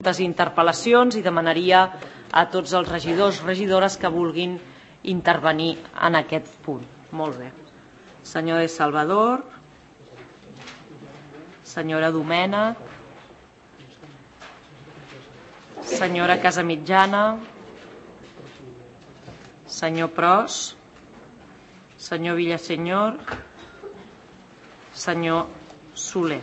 les interpel·lacions i demanaria a tots els regidors i regidores que vulguin intervenir en aquest punt. Molt bé. Senyor de Salvador, senyora Domènech, senyora Casamitjana, senyor Pros, senyor Villaseñor, senyor Soler.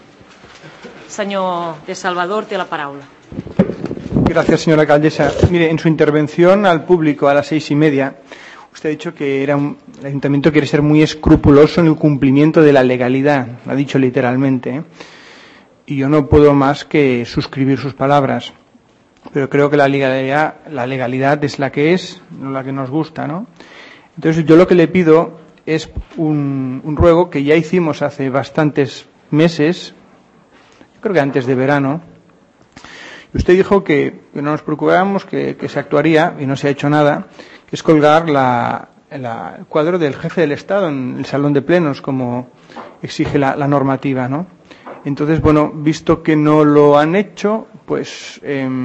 Señor de Salvador, té la palabra. Gracias, señora alcaldesa. Mire, en su intervención al público a las 6:30, usted ha dicho que el ayuntamiento quiere ser muy escrupuloso en el cumplimiento de la legalidad, lo ha dicho literalmente, ¿eh? Y yo no puedo más que suscribir sus palabras, pero creo que la legalidad es la que es, no la que nos gusta, ¿no? Entonces yo lo que le pido es un ruego que ya hicimos hace bastantes meses, creo que antes de verano. Usted dijo que no nos preocupáramos, que se actuaría, y no se ha hecho nada, que es colgar el cuadro del jefe del Estado en el salón de plenos, como exige la normativa, ¿no? Entonces, bueno, visto que no lo han hecho, pues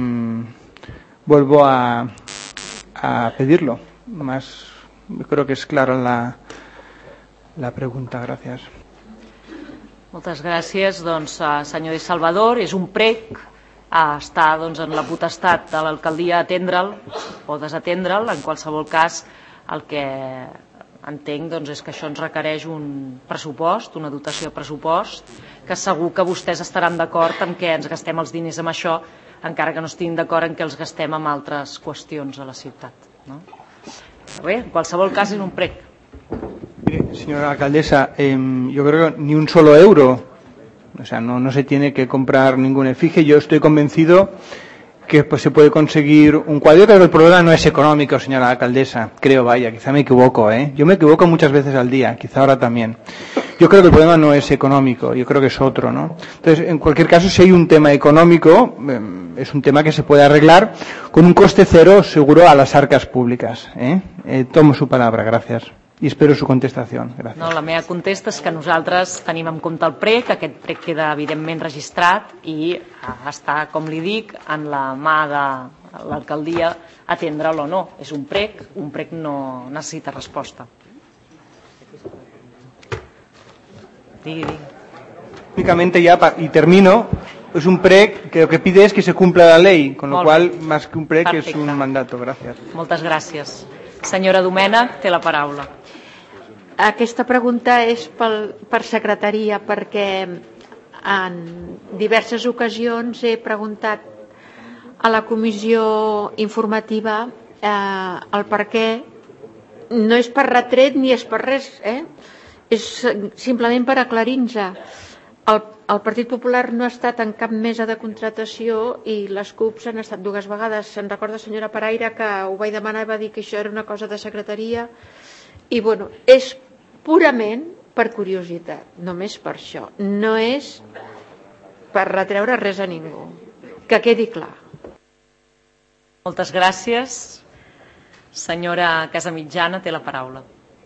vuelvo a pedirlo. Más, creo que es clara la pregunta. Gracias. Moltes gràcies. Doncs, senyor de Salvador, és un prec està en la potestat de l'alcaldia atendre'l o desatendre'l. En qualsevol cas, el que entenc és que això ens requereix un pressupost, una dotació de pressupost, que segur que vostès estaran d'acord en què ens gastem els diners amb això, encara que no estiguin d'acord en què els gastem amb altres qüestions a la ciutat. No? Bé, en qualsevol cas és un prec. Mire, señora alcaldesa, yo creo que ni un solo euro, o sea, no se tiene que comprar ningún efigie. Yo estoy convencido que pues, se puede conseguir un cuadro. Yo creo que el problema no es económico, señora alcaldesa. Creo, vaya, quizá me equivoco, ¿eh? Yo me equivoco muchas veces al día, quizá ahora también. Yo creo que el problema no es económico, yo creo que es otro, ¿no? Entonces, en cualquier caso, si hay un tema económico, es un tema que se puede arreglar con un coste cero seguro a las arcas públicas, ¿eh? Tomo su palabra, gracias. I espero su contestació. Gràcies. No, la meva contesta és que nosaltres tenim en compte el prec, aquest prec queda evidentment registrat i està, com li dic, en la mà de l'alcaldia atendre'l o no. És un prec no necessita resposta. Digui. Únicamente ya, y termino, es un prec que lo que pide es que se cumpla la ley, con lo cual, más que un prec, es un mandato. Gracias. Moltes gràcies. Senyora Domènech, té la paraula. Aquesta pregunta és per secretaria, perquè en diverses ocasions he preguntat a la comissió informativa el per què. No és per retret ni és per res, és simplement per aclarir-nos. El Partit Popular no ha estat en cap mesa de contratació i les CUPs han estat 2 vegades. Se'n recorda, senyora Paraire, que ho vaig demanar i va dir que això era una cosa de secretaria. I, bueno, és purament per curiositat, només per això. No és per retreure res a ningú. Que quedi clar. Moltes gràcies. Senyora Casamitjana, té la paraula.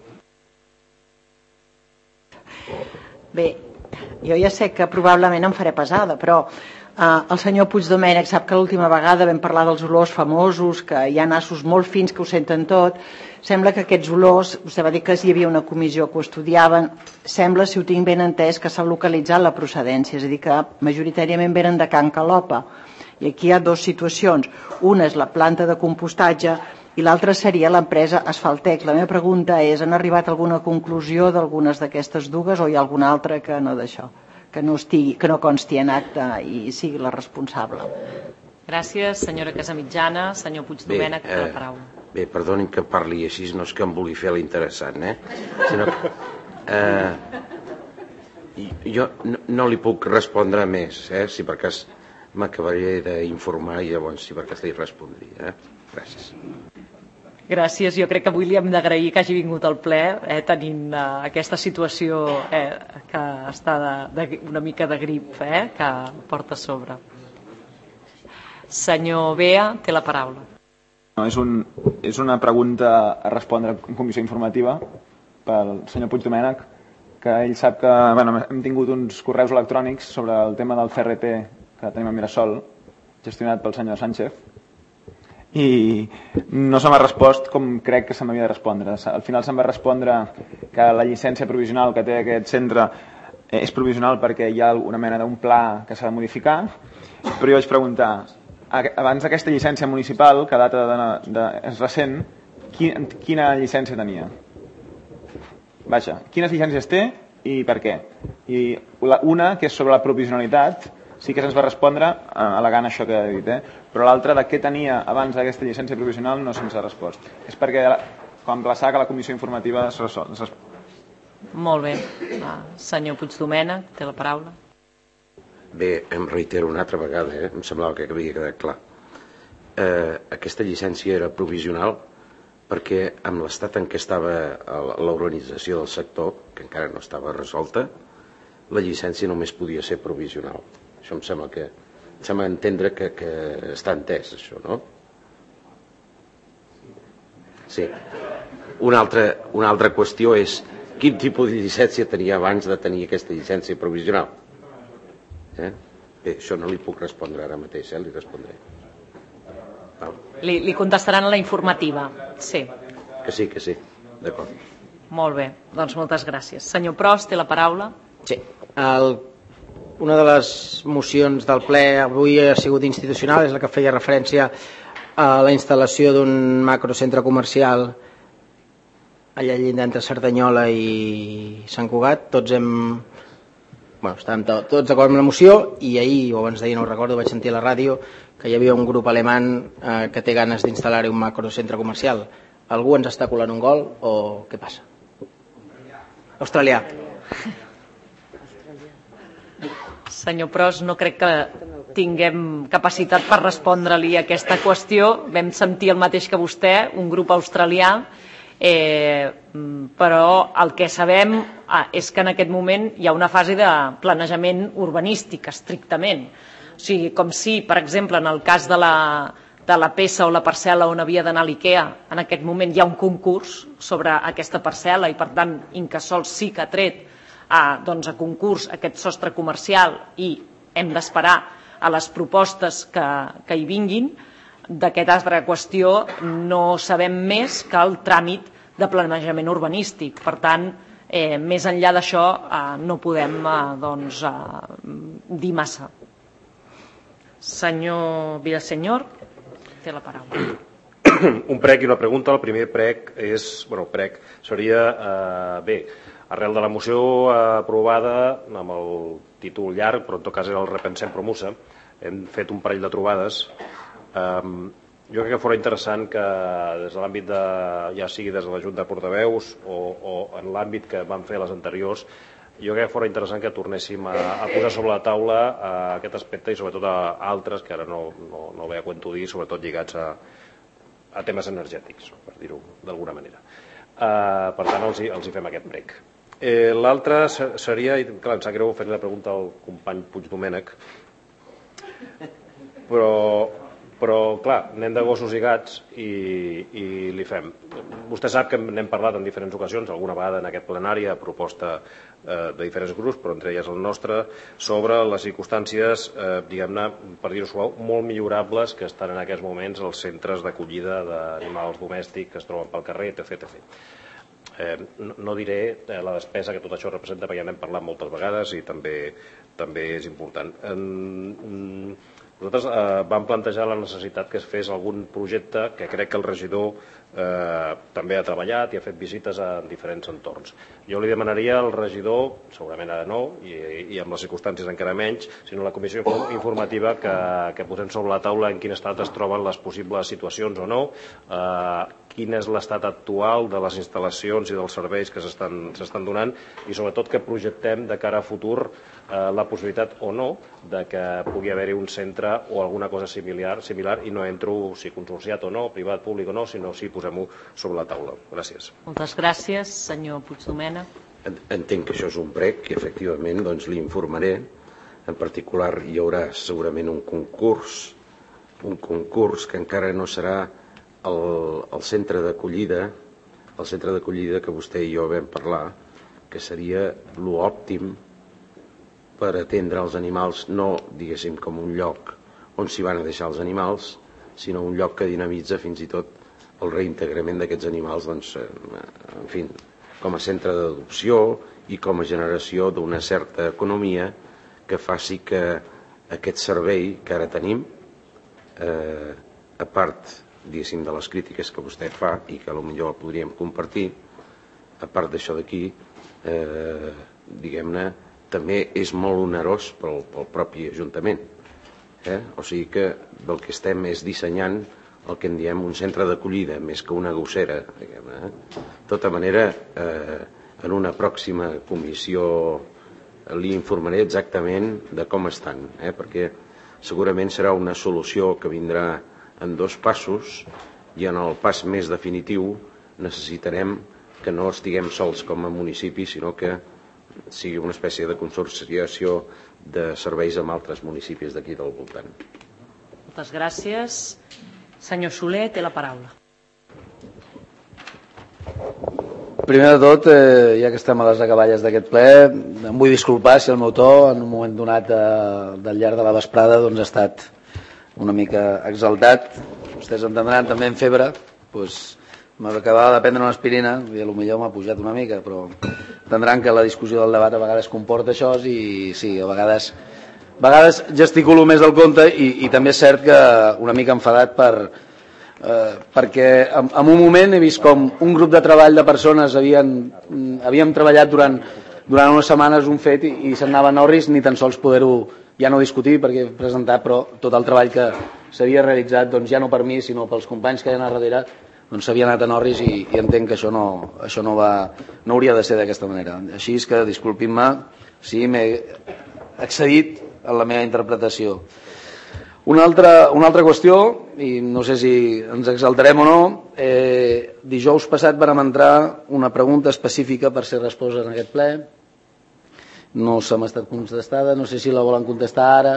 Bé, jo ja sé que probablement em faré pesada, però el senyor Puigdomènech sap que l'última vegada vam parlar dels olors famosos, que hi ha nassos molt fins que ho senten tot. Sembla que aquests olors, vostè va dir que hi havia una comissió que ho estudiaven, sembla, si ho tinc ben entès, que s'ha localitzat la procedència, és a dir, que majoritàriament venen de Can Calopa. I aquí hi ha 2 situacions. Una és la planta de compostatge i l'altra seria l'empresa Asfaltec. La meva pregunta és, han arribat a alguna conclusió d'algunes d'aquestes dues o hi ha alguna altra que no d'això, que no consti en acte i sigui la responsable? Gràcies, senyora Casamitjana. Senyor Puigdomènech, té la paraula. Bé, perdonin que parli així, no és que em vulgui fer l'interessant, sinó que jo no li puc respondre més, si per cas m'acabaré d'informar i llavors si per cas li respondria. Gràcies. Gràcies. Jo crec que avui li hem d'agrair que hagi vingut al ple tenint aquesta situació que està una mica de grip que porta a sobre. Senyor Bea, té la paraula. No, és una pregunta a respondre en comissió informativa pel senyor Puigdomènech, que ell sap que hem tingut uns correus electrònics sobre el tema del CRT que tenim a Mirasol gestionat pel senyor Sánchez, i no se m'ha respost com crec que se m'havia de respondre. Al final se'm va respondre que la llicència provisional que té aquest centre és provisional perquè hi ha una mena d'un pla que s'ha de modificar, però jo vaig preguntar, abans d'aquesta llicència municipal, que data és recent, quina llicència tenia? Vaja, quines llicències té i per què? I una, que és sobre la provisionalitat, sí que se'ns va respondre al·legant això que he dit, però l'altra, de què tenia abans d'aquesta llicència provisional, no se'ns ha respost. És perquè quan emplaçar que la comissió informativa es resol. Molt bé. Senyor Puigdomènech, té la paraula. Bé, em reitero una altra vegada, em semblava que havia quedat clar. Aquesta llicència era provisional perquè amb l'estat en què estava l'organització del sector, que encara no estava resolta, la llicència només podia ser provisional. Això em sembla entendre que està entès, això, no? Sí. Una altra qüestió és quin tipus de llicència tenia abans de tenir aquesta llicència provisional. Bé, això no li puc respondre ara mateix, li respondré. Li contestaran a la informativa, sí. Que sí, d'acord. Molt bé, doncs moltes gràcies. Senyor Pros, té la paraula. Sí, una de les mocions del ple avui ha sigut institucional, és la que feia referència a la instal·lació d'un macrocentre comercial allà al llindar entre Cerdanyola i Sant Cugat. Estàvem tots d'acord amb la moció i ahir, o abans d'ahir, no ho recordo, vaig sentir a la ràdio que hi havia un grup alemany que té ganes d'instal·lar-hi un macrocentre comercial. Algú ens està colant un gol o què passa? Australià. Senyor Pros, no crec que tinguem capacitat per respondre-li a aquesta qüestió. Vam sentir el mateix que vostè, un grup australià, però el que sabem és que en aquest moment hi ha una fase de planejament urbanístic, estrictament. O sigui, com si, per exemple, en el cas de la peça o la parcel·la on havia d'anar l'IKEA, en aquest moment hi ha un concurs sobre aquesta parcel·la i, per tant, Incasòl sí que ha tret a concurs aquest sostre comercial i hem d'esperar a les propostes que hi vinguin. D'aquesta altra qüestió no sabem més que el tràmit de planejament urbanístic. Per tant, més enllà d'això no podem dir massa. Senyor Villasenyor, té la paraula. Un prec i una pregunta. El primer prec seria, arrel de la moció aprovada amb el títol llarg, però en tot cas era el Repensem Promusa, hem fet un parell de trobades. Jo crec que fora interessant que des de l'àmbit ja sigui des de la Junta de Portaveus o en l'àmbit que van fer les anteriors, jo crec que fora interessant que tornéssim a posar sobre la taula aquest aspecte i sobretot a altres que ara no ve a cuento dir, sobretot lligats a temes energètics, per dir-ho d'alguna manera. Per tant, els hi fem aquest prec. L'altre seria, i clar, em sap greu fer la pregunta al company Puigdomènech, però clar, anem de gossos i gats i li fem. Vostè sap que n'hem parlat en diferents ocasions, alguna vegada en aquest plenari a proposta de diferents grups, però entre elles el nostre, sobre les circumstàncies, diguem-ne, per dir-ho suau, molt millorables que estan en aquests moments als centres d'acollida d'animals domèstics que es troben pel carrer, etc. No diré la despesa que tot això representa perquè ja n'hem parlat moltes vegades i també és important. Nosaltres vam plantejar la necessitat que es fes algun projecte que crec que el regidor també ha treballat i ha fet visites a diferents entorns. Jo li demanaria al regidor, segurament ara no, i amb les circumstàncies encara menys, sinó la comissió informativa que posem sobre la taula en quin estat es troben les possibles situacions o no, quin és l'estat actual de les instal·lacions i dels serveis que s'estan donant i sobretot que projectem de cara a futur la possibilitat o no de que pugui haver-hi un centre o alguna cosa similar i no entro si consorciat o no, privat, públic o no, sinó si posem-ho sobre la taula. Gràcies. Moltes gràcies, senyor Puigdomènech. Entenc que això és un prec i efectivament li informaré. En particular hi haurà segurament un concurs que encara no serà el centre d'acollida que vostè i jo vam parlar, que seria l'òptim per atendre els animals, no diguéssim com un lloc on s'hi van a deixar els animals, sinó un lloc que dinamitza fins i tot el reintegrament d'aquests animals, doncs, en fi, com a centre d'adopció i com a generació d'una certa economia que faci que aquest servei que ara tenim, a part, diguéssim, de les crítiques que vostè fa i que potser el podríem compartir, a part d'això d'aquí, diguem-ne, també és molt onerós pel propi Ajuntament. O sigui que del que estem és dissenyant el que en diem un centre d'acollida, més que una gossera. De tota manera, en una pròxima comissió li informaré exactament de com estan, perquè segurament serà una solució que vindrà en 2 passos i en el pas més definitiu necessitarem que no estiguem sols com a municipi, sinó que sigui una espècie de consorciació de serveis amb altres municipis d'aquí del voltant. Moltes gràcies. Senyor Soler, té la paraula. Primer de tot, ja que estem a les acaballes d'aquest ple, em vull disculpar si el meu to en un moment donat del llarg de la vesprada doncs, ha estat una mica exaltat. Vostès entendran també en febre, doncs m'acabava de prendre una aspirina i potser m'ha pujat una mica, però entendran que la discussió del debat a vegades comporta això i sí, a vegades gesticulo més del compte i també és cert que una mica enfadat perquè en un moment he vist com un grup de treball de persones havíem treballat durant unes setmanes un fet i se'n anava a Norris ni tan sols poder-ho ja no discutir perquè he presentat, però tot el treball que s'havia realitzat, doncs ja no per mi sinó pels companys que hi ha a darrere, doncs s'havia anat a Norris i entenc que això no hauria de ser d'aquesta manera. Així és que disculpin-me si m'he excedit en la meva interpretació. Una altra qüestió, i no sé si ens exaltarem o no, dijous passat vàrem entrar una pregunta específica per ser resposta en aquest ple, no se m'ha estat contestada, no sé si la volen contestar ara,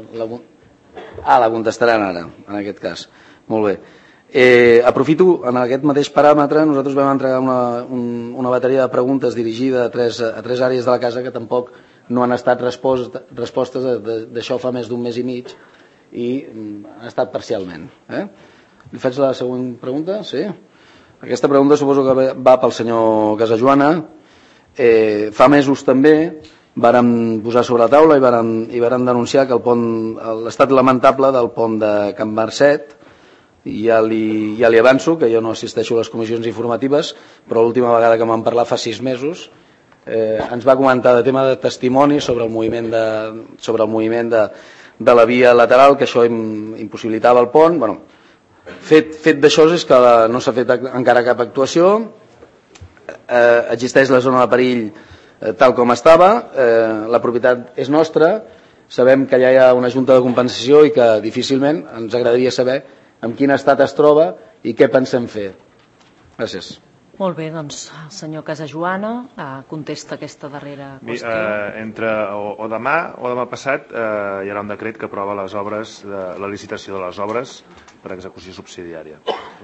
la contestaran ara, en aquest cas. Molt bé. Aprofito, en aquest mateix paràmetre, nosaltres vam entregar una bateria de preguntes dirigida a tres àrees de la casa que tampoc no han estat respostes d'això fa més d'un mes i mig i han estat parcialment. Li faig la següent pregunta? Sí? Aquesta pregunta suposo que va pel senyor Casajoana. Fa mesos també vàrem posar sobre la taula i vàrem denunciar que l'estat lamentable del pont de Can Marcet. Ja li avanço que jo no assisteixo a les comissions informatives, però l'última vegada que vam parlar fa 6 mesos ens va comentar de tema de testimoni sobre el moviment de la via lateral, que això impossibilitava el pont. Fet d'això és que no s'ha fet encara cap actuació, existeix la zona de perill tal com estava, la propietat és nostra, sabem que ja hi ha una junta de compensació i que difícilment ens agradaria saber en quin estat es troba i què pensem fer. Gràcies. Molt bé, doncs el senyor Casajoana contesta aquesta darrera qüestió. Entre o demà passat hi haurà un decret que aprova les obres, la licitació de les obres per execució subsidiària.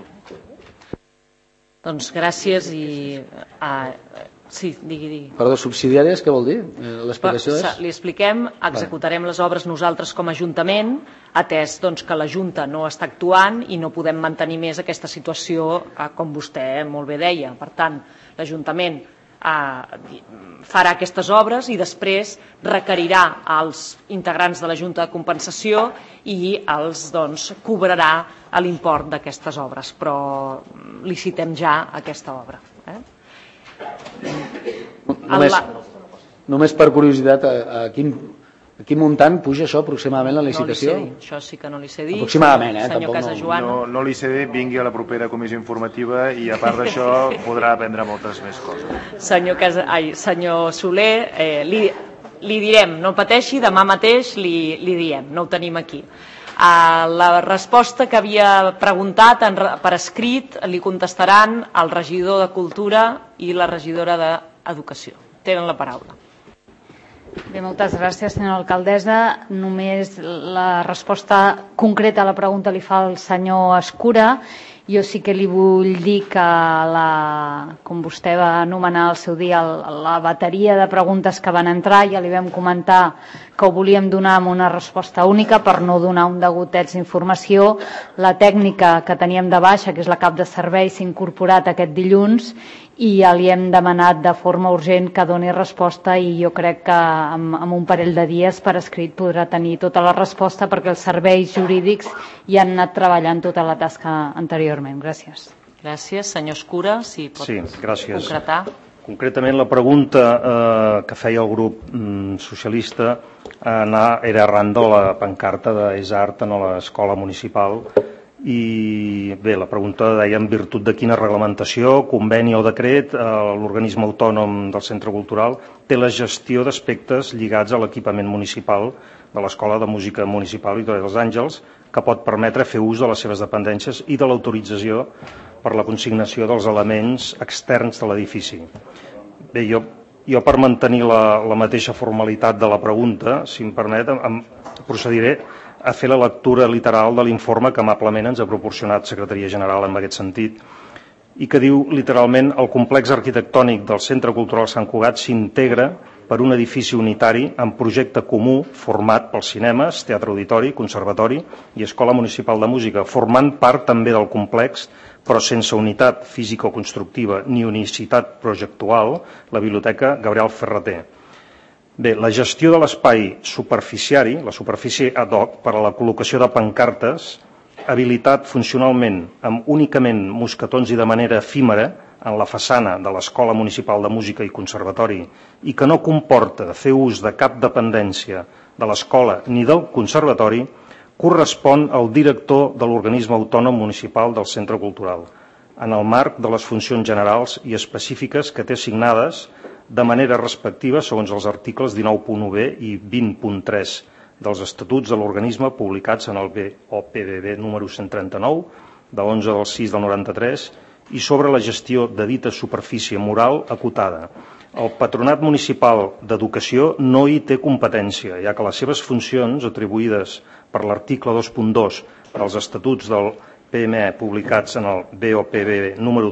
Doncs gràcies i... Sí, digui. Perdó, subsidiàries, què vol dir? L'explicació és? Li expliquem, executarem les obres nosaltres com a Ajuntament, atès que la Junta no està actuant i no podem mantenir més aquesta situació, com vostè molt bé deia. Per tant, l'Ajuntament farà aquestes obres i després requerirà als integrants de la Junta de Compensació i els cobrarà l'import d'aquestes obres, però licitem ja aquesta obra. Només per curiositat, a quin muntant puja això aproximadament la licitació? No li sé dir, això sí que no li sé dir. Aproximadament, senyor Casajoana. No li sé dir, vingui a la propera comissió informativa i a part d'això podrà aprendre moltes més coses. Senyor Soler, li direm, no pateixi, demà mateix li diem, no ho tenim aquí. La resposta que havia preguntat per escrit li contestaran el regidor de Cultura i la regidora d'Educació. Tenen la paraula. Bé, moltes gràcies, senyora alcaldessa. Només la resposta concreta a la pregunta li fa el senyor Escura Jo sí que li vull dir que, com vostè va anomenar al seu dia, la bateria de preguntes que van entrar, ja li vam comentar que ho volíem donar amb una resposta única per no donar un degoteig d'informació. La tècnica que teníem de baixa, que és la cap de servei, s'ha incorporat aquest dilluns i ja li hem demanat de forma urgent que doni resposta i jo crec que amb un parell de dies per escrit podrà tenir tota la resposta perquè els serveis jurídics hi han anat treballant tota la tasca anteriorment. Gràcies. Gràcies. Senyor Escura, si pot concretar. Concretament, la pregunta que feia el grup socialista era arran de la pancarta d'ESART a l'escola municipal. I bé, la pregunta deia en virtut de quina reglamentació, conveni o decret l'organisme autònom del centre cultural té la gestió d'aspectes lligats a l'equipament municipal de l'Escola de Música Municipal i dels Àngels, que pot permetre fer ús de les seves dependències i de l'autorització per la consignació dels elements externs de l'edifici. Bé, jo per mantenir la mateixa formalitat de la pregunta, si em permet, procediré a fer la lectura literal de l'informe que amablement ens ha proporcionat Secretaria General en aquest sentit i que diu literalment: el complex arquitectònic del Centre Cultural Sant Cugat s'integra per un edifici unitari amb projecte comú format pels cinemes, teatre auditori, conservatori i escola municipal de música, formant part també del complex, però sense unitat físico-constructiva ni unicitat projectual, la Biblioteca Gabriel Ferrater. Bé, la gestió de l'espai superficiari, la superfície ad hoc per a la col·locació de pancartes, habilitat funcionalment amb únicament mosquetons i de manera efímera en la façana de l'Escola Municipal de Música i Conservatori i que no comporta fer ús de cap dependència de l'escola ni del conservatori, correspon al director de l'organisme autònom municipal del Centre Cultural, en el marc de les funcions generals i específiques que té assignades de manera respectiva segons els articles 19.1b i 20.3 dels estatuts de l'organisme publicats en el BOPBB número 139 de 11 del 6 del 93 i sobre la gestió de dita superfície moral acotada. El Patronat Municipal d'Educació no hi té competència, ja que les seves funcions atribuïdes per l'article 2.2 dels estatuts del PME publicats en el BOPBB número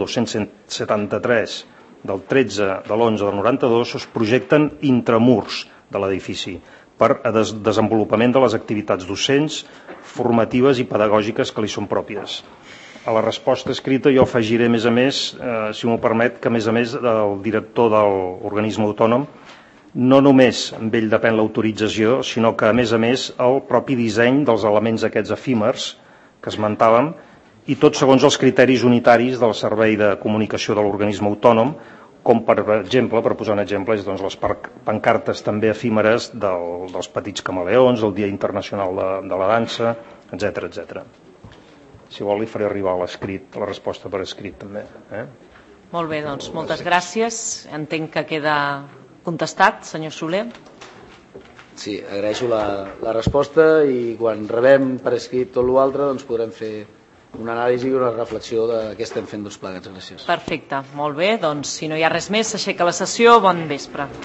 273 del 13 de l'11 del 92 es projecten intramurs de l'edifici per a desenvolupament de les activitats docents, formatives i pedagògiques que li són pròpies. A la resposta escrita jo afegiré, a més, si m'ho permet, que a més el director de l'organisme autònom no només amb ell depèn l'autorització, sinó que a més el propi disseny dels elements aquests efímers que esmentàvem i tot segons els criteris unitaris del servei de comunicació de l'organisme autònom, com per exemple, per posar un exemple, doncs les pancartes també efímeres dels petits camaleons, el Dia Internacional de la Dansa, etc. Si vol li faré arribar l'escrit, la resposta per escrit també. Molt bé, doncs moltes gràcies. Entenc que queda contestat, senyor Soler. Sí, agraeixo la resposta i quan rebem per escrit tot l'altre doncs podrem fer una anàlisi i una reflexió de què estem fent tots plegats. Gràcies. Perfecte, molt bé. Doncs si no hi ha res més, s'aixeca la sessió. Bon vespre.